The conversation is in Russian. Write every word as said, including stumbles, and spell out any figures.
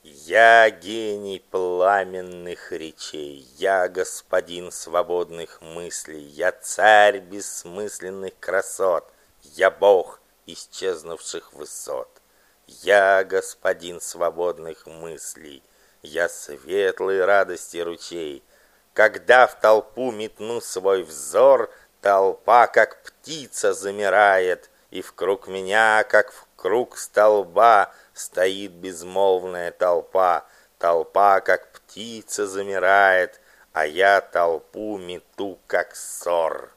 Я гений пламенных речей, я господин свободных мыслей, я царь бессмысленных красот, я бог исчезнувших высот. Я господин свободных мыслей, я светлой радости ручей. Когда в толпу метну свой взор, толпа, как птица, замирает, и вкруг меня, как вкруг столба, стоит безмолвная толпа. Толпа, как птица, замирает, а я толпу мету, как ссор.